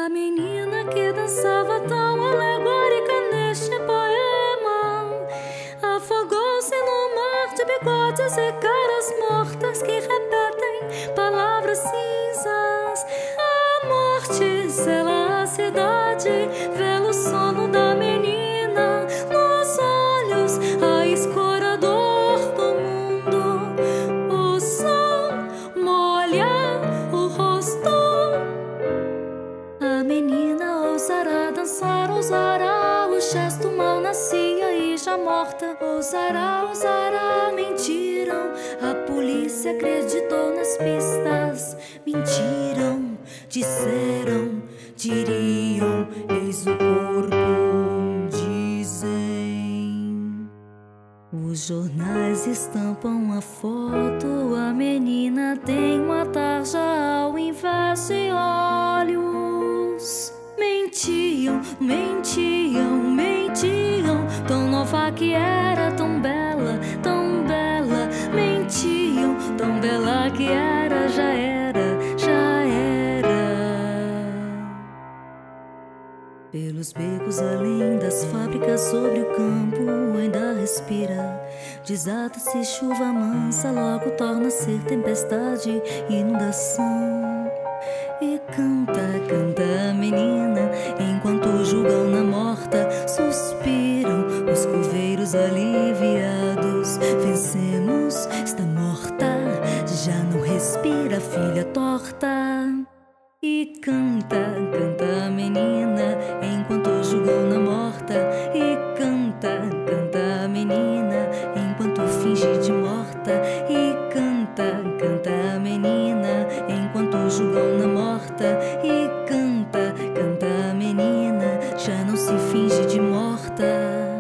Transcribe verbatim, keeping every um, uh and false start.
A menina que dançava tão alegórica neste poema afogou-se no mar de bigodes e caras mortas que repetem palavras cinzas. A morte sela a cidade, vela o sono da menina nos olhos, a escorador do mundo. O sol molha o rosto. A menina ousará dançar, ousará, o gesto mal nascia e já morta. Ousará, ousará, mentiram, a polícia acreditou nas pistas. Mentiram, disseram, diriam, eis o corpo, dizem. Os jornais estampam a foto, a menina tem uma tarja ao invés de olhos. Mentiam, mentiam, mentiam, tão nova que era, tão bela, tão bela. Mentiam, tão bela que era, já era, já era. Pelos becos além das fábricas, sobre o campo ainda respira. Desata-se chuva mansa, logo torna a ser tempestade, inundação. E canta, canta a menina, enquanto julgam na morta, suspiram os coveiros aliviados. Vencemos, está morta, já não respira, filha torta. E canta, canta a menina, enquanto julgam na morta. E canta, canta a menina, enquanto finge de morta. E canta, canta a menina, enquanto julgam na morta. E canta, canta a menina, já não se finge de morta.